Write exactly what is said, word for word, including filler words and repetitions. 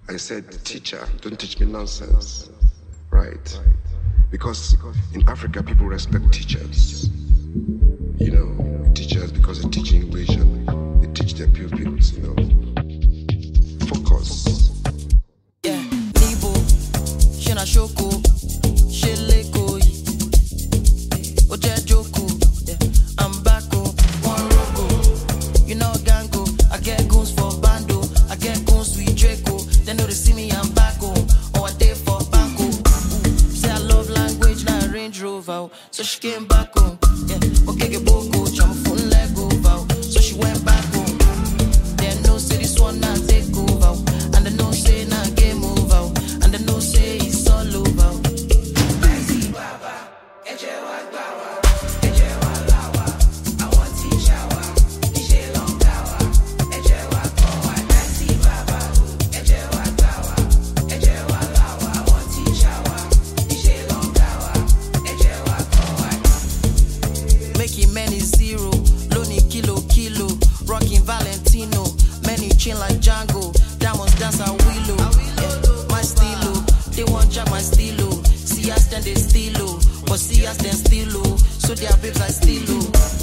I said, teacher, don't teach me nonsense, right? Because in Africa, people respect teachers. You know, teachers, because they teach English and they teach their pupils, you know. Focus. Yeah, Nibo, Shina Shoko, Shileko, Oje Joko, I'm back, one rogo. You know, Gango, I get goons for Bando, I get goons with Draco. They know they see me, I'm back home, or a day for Banco. Say I love language, now Range Rover, so she came back home. Yeah, okay, get Boko, I'm phone leg over, so she went back home. They know say this one now take over, and they know say now game over, and they know say it's all over. Making many zero, Lonely kilo kilo, rocking Valentino, many chin like Django, diamonds dance a willow. Yeah, my stilo, they want jack my stilo. See us then they stilo, but see us then stilo, so their babes I stilo.